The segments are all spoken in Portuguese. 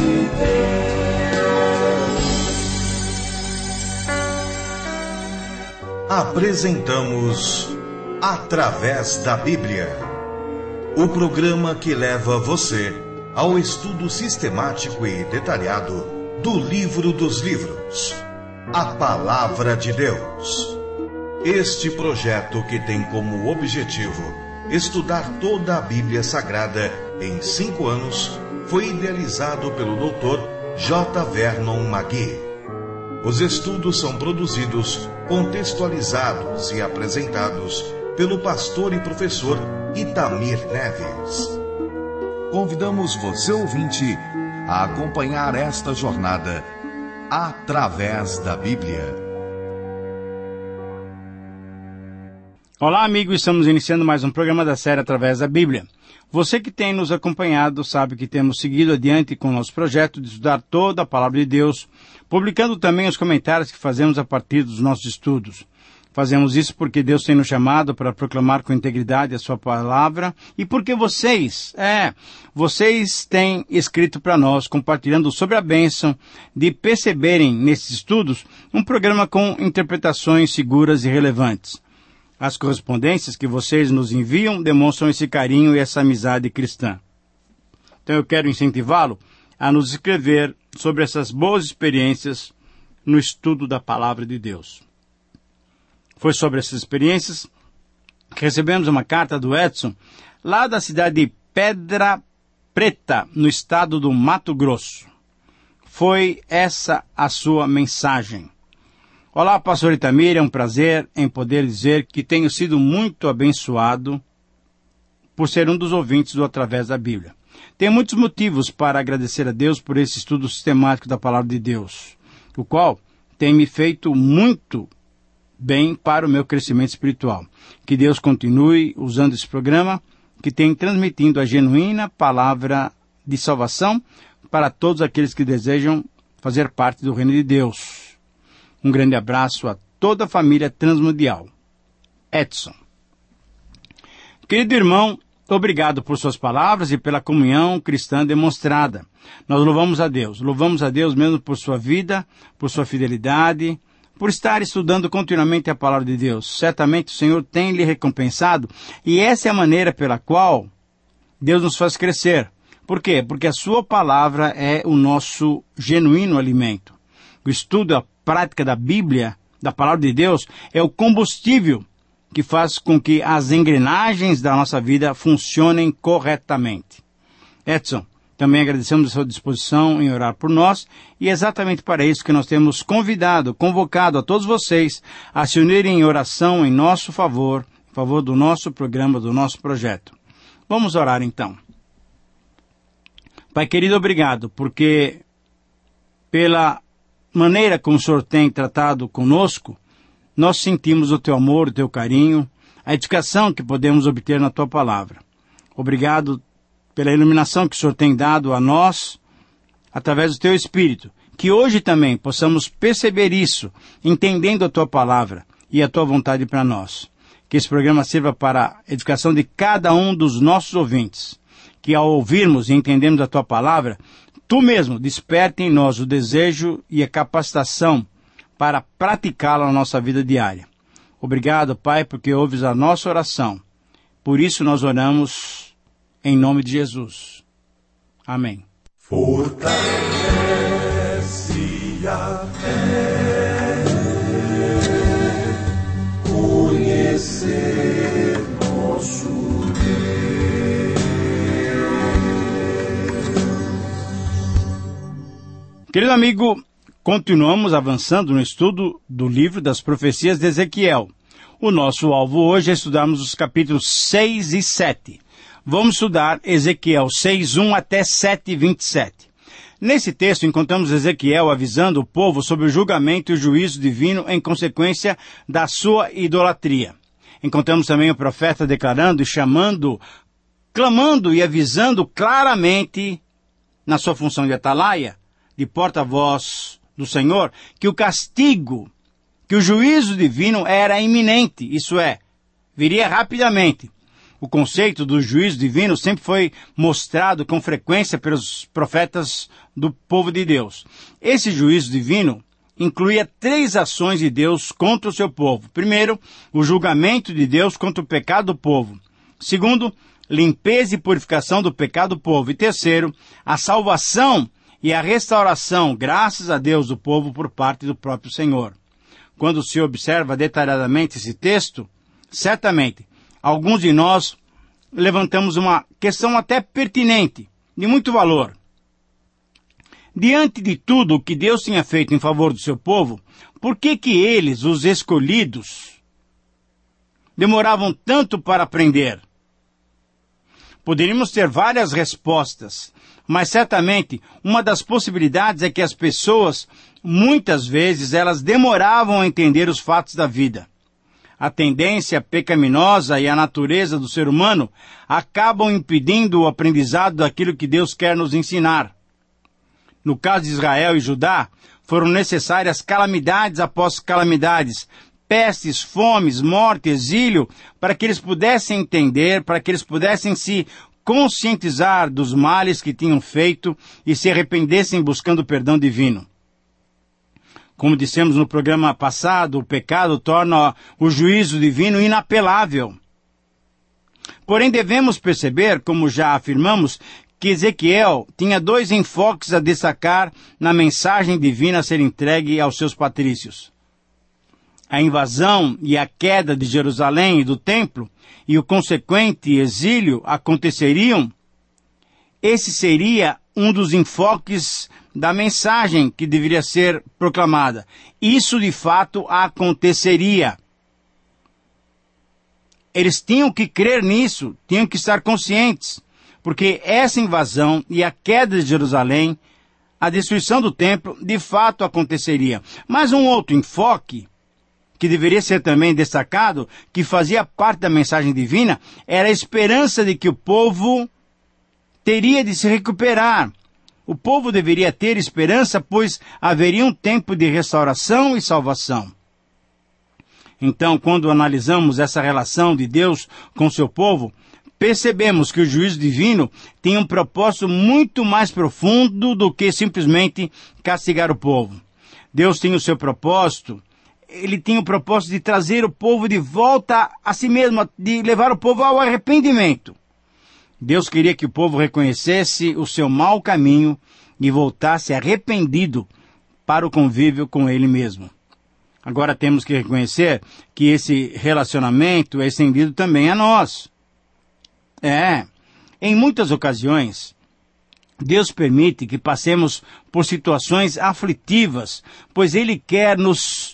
Apresentamos Através da Bíblia, o programa que leva você ao estudo sistemático e detalhado do Livro dos Livros, a Palavra de Deus. Este projeto, que tem como objetivo estudar toda a Bíblia Sagrada em 5 anos, foi idealizado pelo Dr. J. Vernon McGee. Os estudos são produzidos, contextualizados e apresentados pelo pastor e professor Itamir Neves. Convidamos você, ouvinte, a acompanhar esta jornada através da Bíblia. Olá, amigo, estamos iniciando mais um programa da série Através da Bíblia. Você que tem nos acompanhado sabe que temos seguido adiante com o nosso projeto de estudar toda a Palavra de Deus, publicando também os comentários que fazemos a partir dos nossos estudos. Fazemos isso porque Deus tem nos chamado para proclamar com integridade a sua palavra e porque vocês têm escrito para nós, compartilhando sobre a bênção de perceberem nesses estudos um programa com interpretações seguras e relevantes. As correspondências que vocês nos enviam demonstram esse carinho e essa amizade cristã. Então eu quero incentivá-lo a nos escrever sobre essas boas experiências no estudo da Palavra de Deus. Foi sobre essas experiências que recebemos uma carta do Edson, lá da cidade de Pedra Preta, no estado do Mato Grosso. Foi essa a sua mensagem. Olá, pastor Itamir, é um prazer em poder dizer que tenho sido muito abençoado por ser um dos ouvintes do Através da Bíblia. Tenho muitos motivos para agradecer a Deus por esse estudo sistemático da Palavra de Deus, o qual tem me feito muito bem para o meu crescimento espiritual. Que Deus continue usando esse programa, que tem transmitindo a genuína palavra de salvação para todos aqueles que desejam fazer parte do reino de Deus. Um grande abraço a toda a família transmundial. Edson. Querido irmão, obrigado por suas palavras e pela comunhão cristã demonstrada. Nós louvamos a Deus mesmo por sua vida, por sua fidelidade, por estar estudando continuamente a palavra de Deus. Certamente o Senhor tem lhe recompensado e essa é a maneira pela qual Deus nos faz crescer. Por quê? Porque a sua palavra é o nosso genuíno alimento. O estudo, a prática da Bíblia, da palavra de Deus, é o combustível que faz com que as engrenagens da nossa vida funcionem corretamente. Edson, também agradecemos a sua disposição em orar por nós, e é exatamente para isso que nós temos convocado a todos vocês a se unirem em oração em nosso favor, em favor do nosso programa, do nosso projeto. Vamos orar então. Pai querido, obrigado, porque pela maneira como o Senhor tem tratado conosco, nós sentimos o teu amor, o teu carinho, a edificação que podemos obter na tua palavra. Obrigado pela iluminação que o Senhor tem dado a nós, através do teu Espírito, que hoje também possamos perceber isso, entendendo a tua palavra e a tua vontade para nós. Que esse programa sirva para a edificação de cada um dos nossos ouvintes, que ao ouvirmos e entendermos a tua palavra, tu mesmo desperte em nós o desejo e a capacitação para praticá-la na nossa vida diária. Obrigado, Pai, porque ouves a nossa oração. Por isso nós oramos em nome de Jesus. Amém. Fortalece a fé, conhecer nosso Deus. Querido amigo, continuamos avançando no estudo do livro das profecias de Ezequiel. O nosso alvo hoje é estudarmos os capítulos 6 e 7. Vamos estudar Ezequiel 6, 1 até 7, 27. Nesse texto encontramos Ezequiel avisando o povo sobre o julgamento e o juízo divino em consequência da sua idolatria. Encontramos também o profeta declarando e chamando, clamando e avisando claramente, na sua função de atalaia, de porta-voz do Senhor, que o castigo, que o juízo divino era iminente, isso é, viria rapidamente. O conceito do juízo divino sempre foi mostrado com frequência pelos profetas do povo de Deus. Esse juízo divino incluía 3 ações de Deus contra o seu povo. Primeiro, o julgamento de Deus contra o pecado do povo. Segundo, limpeza e purificação do pecado do povo. E terceiro, a salvação e a restauração, graças a Deus, do povo por parte do próprio Senhor. Quando se observa detalhadamente esse texto, certamente, alguns de nós levantamos uma questão até pertinente, de muito valor. Diante de tudo o que Deus tinha feito em favor do seu povo, por que eles, os escolhidos, demoravam tanto para aprender? Poderíamos ter várias respostas, mas certamente uma das possibilidades é que as pessoas, muitas vezes, elas demoravam a entender os fatos da vida. A tendência pecaminosa e a natureza do ser humano acabam impedindo o aprendizado daquilo que Deus quer nos ensinar. No caso de Israel e Judá, foram necessárias calamidades após calamidades, pestes, fomes, morte, exílio, para que eles pudessem entender, para que eles pudessem se conscientizar dos males que tinham feito e se arrependessem buscando o perdão divino. Como dissemos no programa passado, o pecado torna o juízo divino inapelável. Porém, devemos perceber, como já afirmamos, que Ezequiel tinha 2 enfoques a destacar na mensagem divina a ser entregue aos seus patrícios. A invasão e a queda de Jerusalém e do templo e o consequente exílio aconteceriam. Esse seria um dos enfoques da mensagem que deveria ser proclamada. Isso de fato aconteceria. Eles tinham que crer nisso, tinham que estar conscientes, porque essa invasão e a queda de Jerusalém, a destruição do templo, de fato aconteceria. Mas um outro enfoque, que deveria ser também destacado, que fazia parte da mensagem divina, era a esperança de que o povo teria de se recuperar. O povo deveria ter esperança, pois haveria um tempo de restauração e salvação. Então, quando analisamos essa relação de Deus com seu povo, percebemos que o juízo divino tem um propósito muito mais profundo do que simplesmente castigar o povo. Deus tem o seu propósito, ele tem o propósito de trazer o povo de volta a si mesmo, de levar o povo ao arrependimento. Deus queria que o povo reconhecesse o seu mau caminho e voltasse arrependido para o convívio com ele mesmo. Agora temos que reconhecer que esse relacionamento é estendido também a nós. Em muitas ocasiões, Deus permite que passemos por situações aflitivas, pois Ele quer nos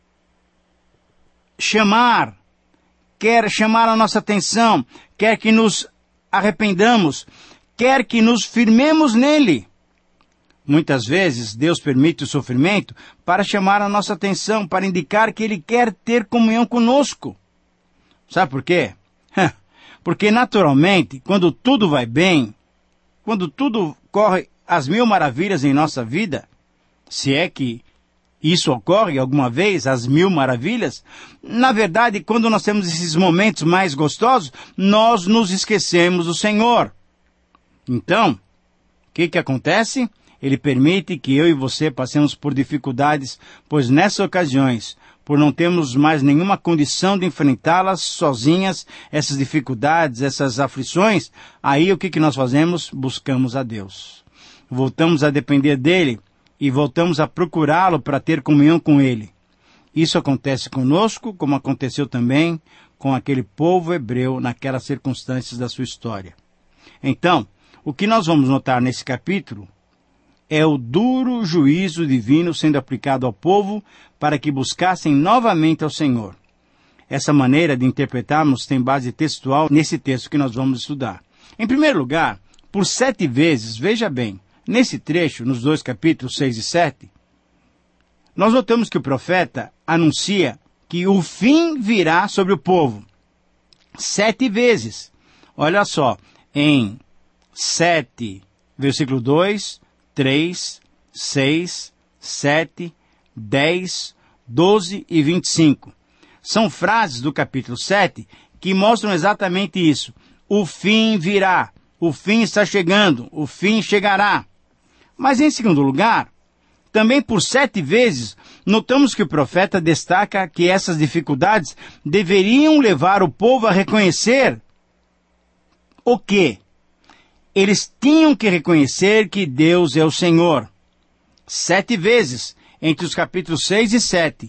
quer chamar a nossa atenção, quer que nos arrependamos, quer que nos firmemos nele. Muitas vezes, Deus permite o sofrimento para chamar a nossa atenção, para indicar que Ele quer ter comunhão conosco. Sabe por quê? Porque, naturalmente, quando tudo vai bem, quando tudo corre às 1000 maravilhas em nossa vida, se é que isso ocorre alguma vez, às 1000 maravilhas, na verdade, quando nós temos esses momentos mais gostosos, nós nos esquecemos do Senhor. Então, o que acontece? Ele permite que eu e você passemos por dificuldades, pois nessas ocasiões, por não termos mais nenhuma condição de enfrentá-las sozinhas, essas dificuldades, essas aflições, aí o que nós fazemos? Buscamos a Deus. Voltamos a depender dele e voltamos a procurá-lo para ter comunhão com ele. Isso acontece conosco, como aconteceu também com aquele povo hebreu naquelas circunstâncias da sua história. Então, o que nós vamos notar nesse capítulo é o duro juízo divino sendo aplicado ao povo para que buscassem novamente ao Senhor. Essa maneira de interpretarmos tem base textual nesse texto que nós vamos estudar. Em primeiro lugar, por 7 vezes, veja bem, nesse trecho, nos 2 capítulos 6 e 7, nós notamos que o profeta anuncia que o fim virá sobre o povo. 7 vezes. Olha só, em 7, versículo 2, 3, 6, 7, 10, 12 e 25. São frases do capítulo 7 que mostram exatamente isso. o fim virá, o fim está chegando, o fim chegará. Mas em segundo lugar, também por 7 vezes, notamos que o profeta destaca que essas dificuldades deveriam levar o povo a reconhecer o quê? Eles tinham que reconhecer que Deus é o Senhor. 7 vezes, entre os capítulos 6 e 7.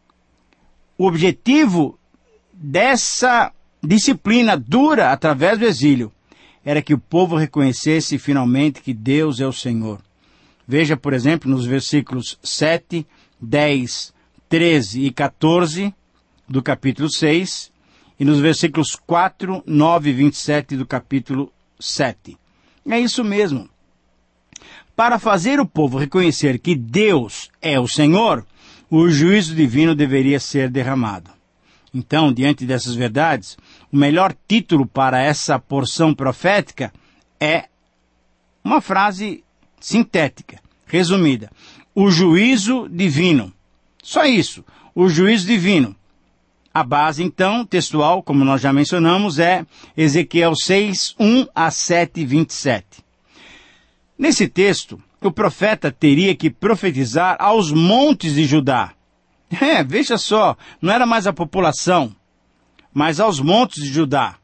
O objetivo dessa disciplina dura através do exílio era que o povo reconhecesse finalmente que Deus é o Senhor. Veja, por exemplo, nos versículos 7, 10, 13 e 14 do capítulo 6 e nos versículos 4, 9 e 27 do capítulo 7. É isso mesmo. Para fazer o povo reconhecer que Deus é o Senhor, o juízo divino deveria ser derramado. Então, diante dessas verdades, o melhor título para essa porção profética é uma frase sintética, resumida. O juízo divino. Só isso, o juízo divino. A base, então, textual, como nós já mencionamos, é Ezequiel 6, 1 a 7, 27. Nesse texto, o profeta teria que profetizar aos montes de Judá. Veja só, não era mais a população, mas aos montes de Judá.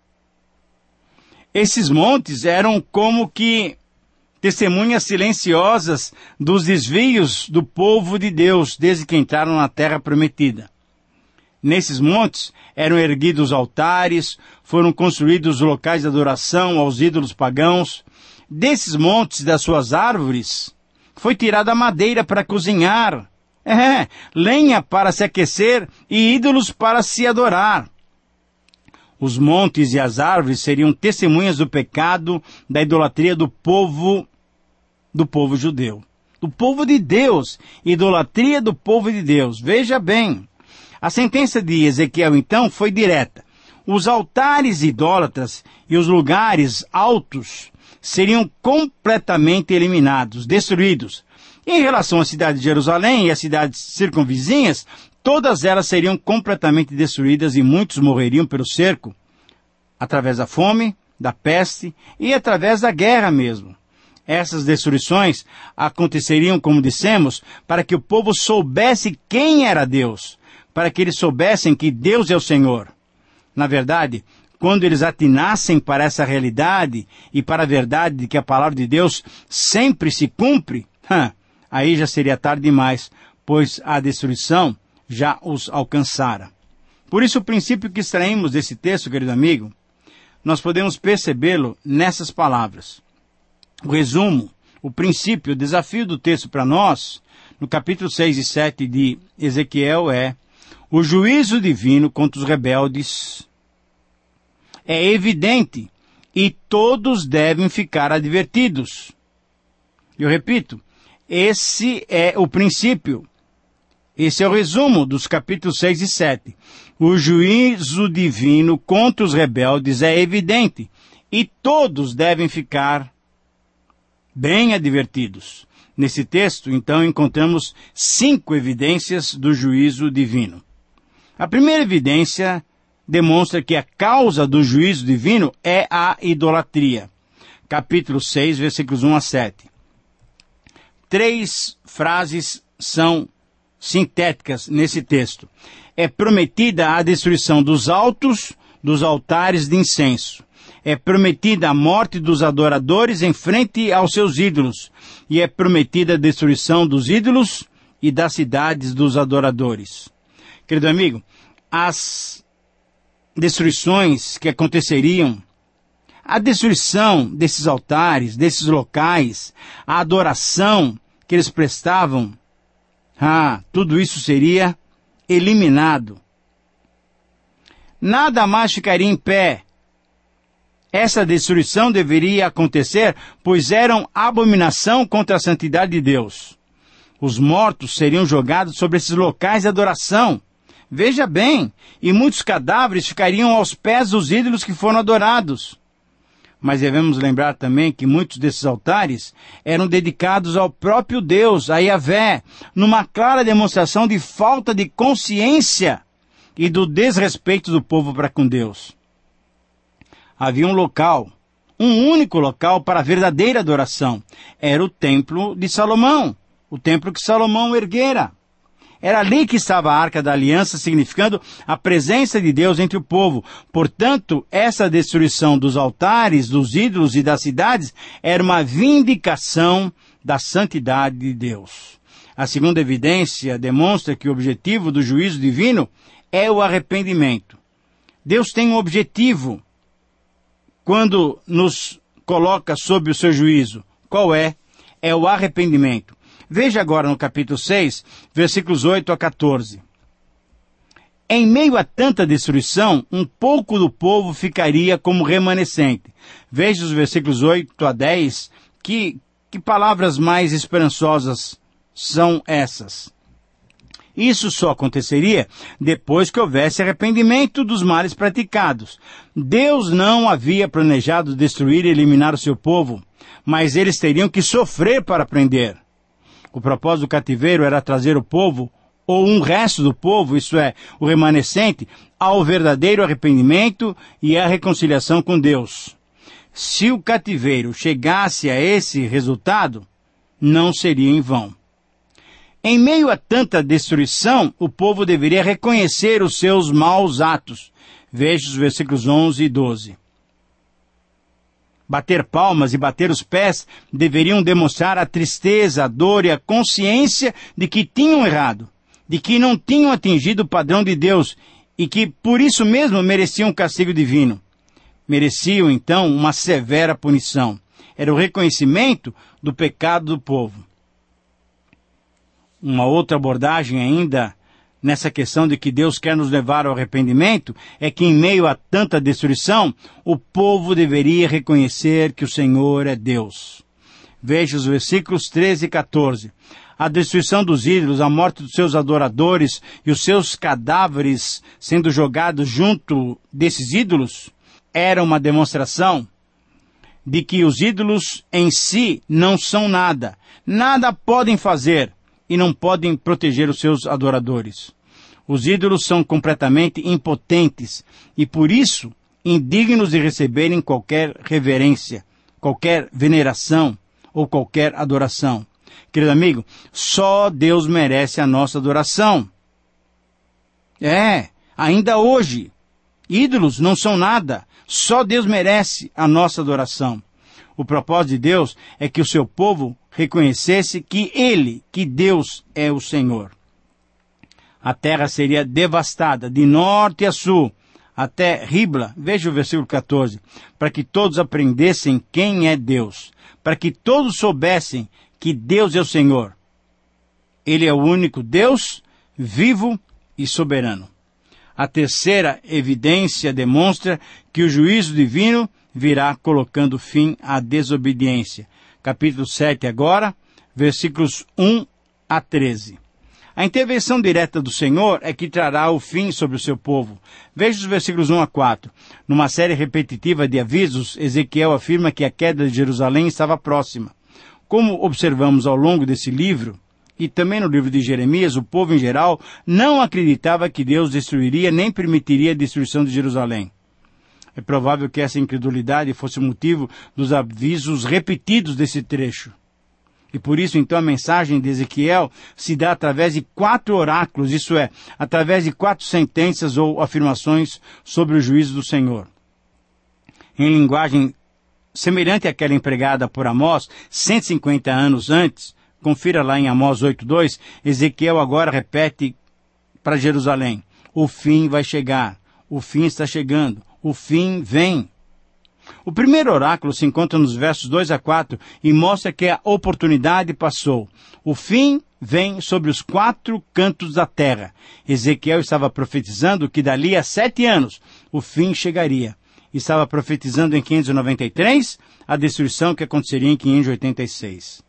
Esses montes eram como que testemunhas silenciosas dos desvios do povo de Deus desde que entraram na terra prometida. Nesses montes eram erguidos altares, foram construídos locais de adoração aos ídolos pagãos. Desses montes, das suas árvores, foi tirada a madeira para cozinhar, lenha para se aquecer e ídolos para se adorar. Os montes e as árvores seriam testemunhas do pecado, da idolatria do povo judeu. Do povo de Deus, idolatria do povo de Deus. Veja bem, a sentença de Ezequiel então foi direta. Os altares idólatras e os lugares altos seriam completamente eliminados, destruídos. Em relação à cidade de Jerusalém e às cidades circunvizinhas, todas elas seriam completamente destruídas e muitos morreriam pelo cerco, através da fome, da peste e através da guerra mesmo. Essas destruições aconteceriam, como dissemos, para que o povo soubesse quem era Deus, para que eles soubessem que Deus é o Senhor. Na verdade, quando eles atinassem para essa realidade e para a verdade de que a palavra de Deus sempre se cumpre, aí já seria tarde demais, pois a destruição já os alcançara. Por isso, o princípio que extraímos desse texto, querido amigo, nós podemos percebê-lo nessas palavras. O resumo, o princípio, o desafio do texto para nós, no capítulo 6 e 7 de Ezequiel é: o juízo divino contra os rebeldes é evidente e todos devem ficar advertidos. Eu repito, esse é o princípio. Esse é o resumo dos capítulos 6 e 7. O juízo divino contra os rebeldes é evidente e todos devem ficar bem advertidos. Nesse texto, então, encontramos 5 evidências do juízo divino. A primeira evidência demonstra que a causa do juízo divino é a idolatria. Capítulo 6, versículos 1 a 7. 3 frases são sintéticas nesse texto. É prometida a destruição dos altos, dos altares de incenso. É prometida a morte dos adoradores em frente aos seus ídolos. E é prometida a destruição dos ídolos e das cidades dos adoradores. Querido amigo, as destruições que aconteceriam, a destruição desses altares, desses locais, a adoração que eles prestavam, tudo isso seria eliminado. Nada mais ficaria em pé. Essa destruição deveria acontecer, pois eram abominação contra a santidade de Deus. Os mortos seriam jogados sobre esses locais de adoração. Veja bem, e muitos cadáveres ficariam aos pés dos ídolos que foram adorados. Mas devemos lembrar também que muitos desses altares eram dedicados ao próprio Deus, a Yahvé, numa clara demonstração de falta de consciência e do desrespeito do povo para com Deus. Havia um local, um único local para a verdadeira adoração. Era o templo de Salomão, o templo que Salomão erguera. Era ali que estava a Arca da Aliança, significando a presença de Deus entre o povo. Portanto, essa destruição dos altares, dos ídolos e das cidades era uma vindicação da santidade de Deus. A segunda evidência demonstra que o objetivo do juízo divino é o arrependimento. Deus tem um objetivo quando nos coloca sob o seu juízo. Qual é? É o arrependimento. Veja agora no capítulo 6, versículos 8 a 14. Em meio a tanta destruição, um pouco do povo ficaria como remanescente. Veja os versículos 8 a 10, que palavras mais esperançosas são essas. Isso só aconteceria depois que houvesse arrependimento dos males praticados. Deus não havia planejado destruir e eliminar o seu povo, mas eles teriam que sofrer para aprender. O propósito do cativeiro era trazer o povo, ou um resto do povo, isto é, o remanescente, ao verdadeiro arrependimento e à reconciliação com Deus. Se o cativeiro chegasse a esse resultado, não seria em vão. Em meio a tanta destruição, o povo deveria reconhecer os seus maus atos. Veja os versículos 11 e 12. Bater palmas e bater os pés deveriam demonstrar a tristeza, a dor e a consciência de que tinham errado, de que não tinham atingido o padrão de Deus e que, por isso mesmo, mereciam um castigo divino. Mereciam, então, uma severa punição. Era o reconhecimento do pecado do povo. Uma outra abordagem ainda nessa questão de que Deus quer nos levar ao arrependimento é que em meio a tanta destruição, o povo deveria reconhecer que o Senhor é Deus. Veja os versículos 13 e 14. A destruição dos ídolos, a morte dos seus adoradores e os seus cadáveres sendo jogados junto desses ídolos era uma demonstração de que os ídolos em si não são nada. Nada podem fazer e não podem proteger os seus adoradores. Os ídolos são completamente impotentes e, por isso, indignos de receberem qualquer reverência, qualquer veneração ou qualquer adoração. Querido amigo, só Deus merece a nossa adoração. Ainda hoje, ídolos não são nada. Só Deus merece a nossa adoração. O propósito de Deus é que o seu povo reconhecesse que Deus é o Senhor. A terra seria devastada de norte a sul, até Ribla, veja o versículo 14, para que todos aprendessem quem é Deus, para que todos soubessem que Deus é o Senhor. Ele é o único Deus, vivo e soberano. A terceira evidência demonstra que o juízo divino virá colocando fim à desobediência. Capítulo 7 agora, versículos 1 a 13. A intervenção direta do Senhor é que trará o fim sobre o seu povo. Veja os versículos 1 a 4. Numa série repetitiva de avisos, Ezequiel afirma que a queda de Jerusalém estava próxima. Como observamos ao longo desse livro, e também no livro de Jeremias, o povo em geral não acreditava que Deus destruiria nem permitiria a destruição de Jerusalém. É provável que essa incredulidade fosse o motivo dos avisos repetidos desse trecho. E por isso, então, a mensagem de Ezequiel se dá através de 4 oráculos, isso é, através de 4 sentenças ou afirmações sobre o juízo do Senhor. Em linguagem semelhante àquela empregada por Amós, 150 anos antes, confira lá em Amós 8:2, Ezequiel agora repete para Jerusalém: o fim vai chegar, o fim está chegando, o fim vem. O primeiro oráculo se encontra nos versos 2 a 4 e mostra que a oportunidade passou. O fim vem sobre os 4 cantos da terra. Ezequiel estava profetizando que dali a 7 anos o fim chegaria. Estava profetizando em 593 a destruição que aconteceria em 586.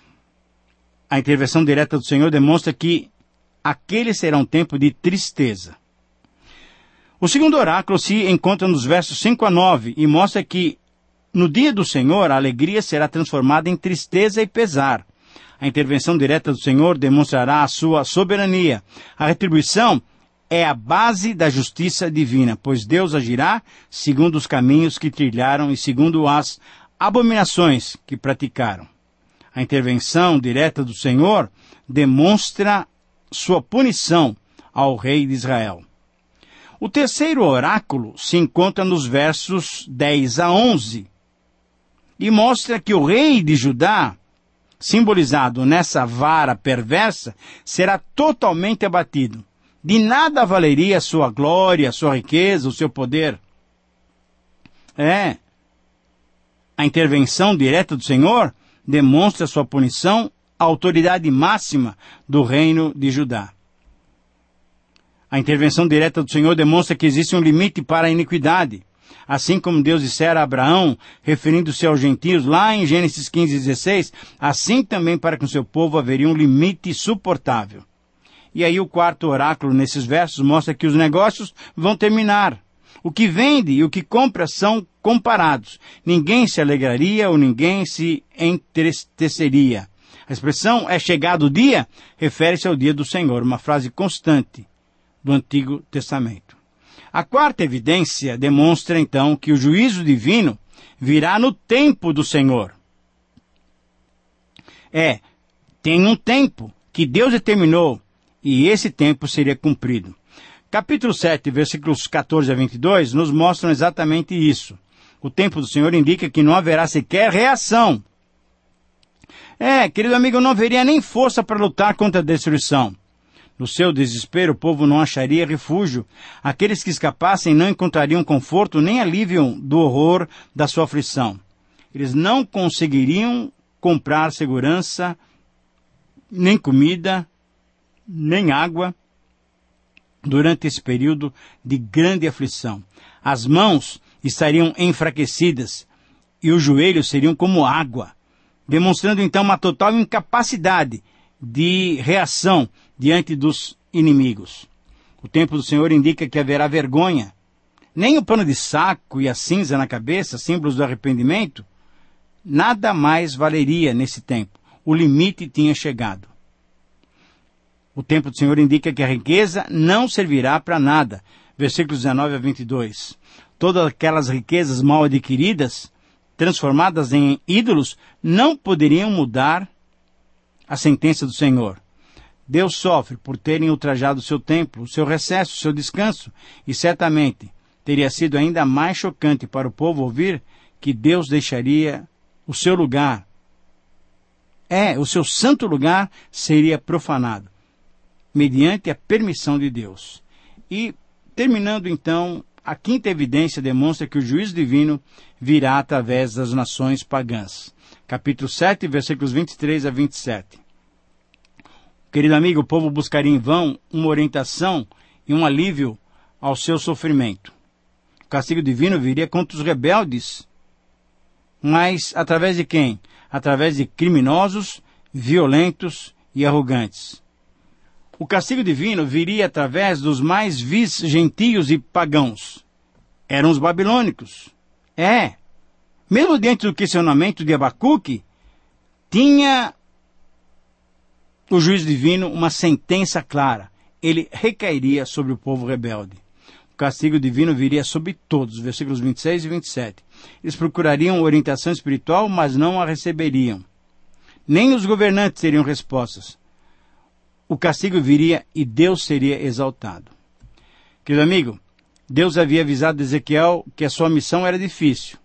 A intervenção direta do Senhor demonstra que aquele será um tempo de tristeza. O segundo oráculo se encontra nos versos 5 a 9 e mostra que no dia do Senhor a alegria será transformada em tristeza e pesar. A intervenção direta do Senhor demonstrará a sua soberania. A retribuição é a base da justiça divina, pois Deus agirá segundo os caminhos que trilharam e segundo as abominações que praticaram. A intervenção direta do Senhor demonstra sua punição ao rei de Israel. O terceiro oráculo se encontra nos versos 10 a 11 e mostra que o rei de Judá, simbolizado nessa vara perversa, será totalmente abatido. De nada valeria a sua glória, a sua riqueza, o seu poder. A intervenção direta do Senhor demonstra sua punição à autoridade máxima do reino de Judá. A intervenção direta do Senhor demonstra que existe um limite para a iniquidade. Assim como Deus dissera a Abraão, referindo-se aos gentios, lá em Gênesis 15:16, assim também para com seu povo haveria um limite suportável. E aí o quarto oráculo nesses versos mostra que os negócios vão terminar. O que vende e o que compra são comparados. Ninguém se alegraria ou ninguém se entristeceria. A expressão "é chegado o dia" refere-se ao dia do Senhor, uma frase constante do Antigo Testamento. A quarta evidência demonstra então que o juízo divino virá no tempo do Senhor. Tem um tempo que Deus determinou e esse tempo seria cumprido. Capítulo 7, versículos 14 a 22, nos mostram exatamente isso. O tempo do Senhor indica que não haverá sequer reação. Querido amigo, não haveria nem força para lutar contra a destruição. No seu desespero, o povo não acharia refúgio. Aqueles que escapassem não encontrariam conforto nem alívio do horror da sua aflição. Eles não conseguiriam comprar segurança, nem comida, nem água, durante esse período de grande aflição. As mãos estariam enfraquecidas e os joelhos seriam como água, demonstrando então uma total incapacidade de reação diante dos inimigos. O tempo do Senhor indica que haverá vergonha. Nem o pano de saco e a cinza na cabeça, símbolos do arrependimento, nada mais valeria nesse tempo. O limite tinha chegado. O tempo do Senhor indica que a riqueza não servirá para nada. Versículos 19 a 22. Todas aquelas riquezas mal adquiridas, transformadas em ídolos, não poderiam mudar a sentença do Senhor. Deus sofre por terem ultrajado o seu templo, o seu recesso, o seu descanso, e certamente teria sido ainda mais chocante para o povo ouvir que Deus deixaria o seu lugar. O seu santo lugar seria profanado, mediante a permissão de Deus. E, terminando então, a quinta evidência demonstra que o juízo divino virá através das nações pagãs. Capítulo 7, versículos 23 a 27. Querido amigo, o povo buscaria em vão uma orientação e um alívio ao seu sofrimento. O castigo divino viria contra os rebeldes. Mas através de quem? Através de criminosos, violentos e arrogantes. O castigo divino viria através dos mais vis gentios e pagãos. Eram os babilônicos. Mesmo diante do questionamento de Abacuque, tinha o juízo divino uma sentença clara. Ele recairia sobre o povo rebelde. O castigo divino viria sobre todos, versículos 26 e 27. Eles procurariam orientação espiritual, mas não a receberiam. Nem os governantes teriam respostas. O castigo viria e Deus seria exaltado. Querido amigo, Deus havia avisado Ezequiel que a sua missão era difícil.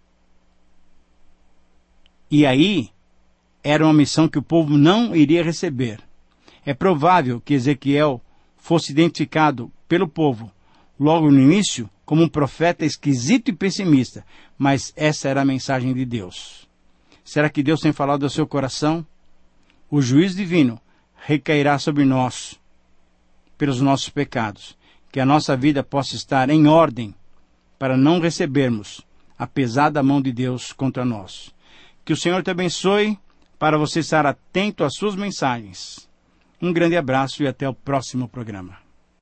E aí, era uma missão que o povo não iria receber. É provável que Ezequiel fosse identificado pelo povo, logo no início, como um profeta esquisito e pessimista, mas essa era a mensagem de Deus. Será que Deus tem falado ao seu coração? O juízo divino recairá sobre nós, pelos nossos pecados, que a nossa vida possa estar em ordem, para não recebermos a pesada mão de Deus contra nós. Que o Senhor te abençoe, para você estar atento às suas mensagens. Um grande abraço e até o próximo programa.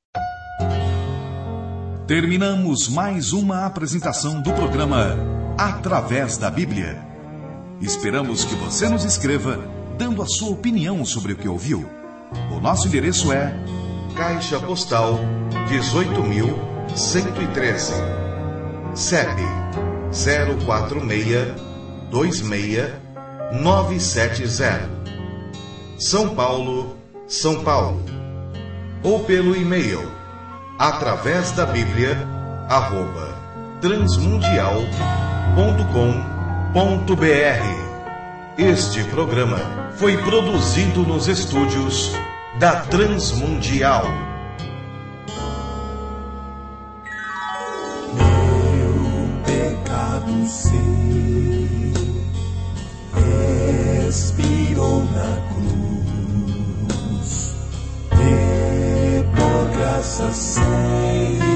Terminamos mais uma apresentação do programa Através da Bíblia. Esperamos que você nos escreva, dando a sua opinião sobre o que ouviu. O nosso endereço é Caixa Postal 18.113. CEP 04626-970. São Paulo, São Paulo. Ou pelo e-mail através da Bíblia @transmundial.com.br. Este programa foi produzido nos estúdios da Transmundial. Meu pecado sei, expirou na cruz, e por graça sei.